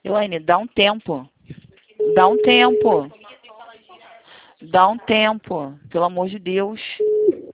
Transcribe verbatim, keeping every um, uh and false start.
Elaine, dá um tempo. Dá um tempo. Dá um tempo. Pelo amor de Deus.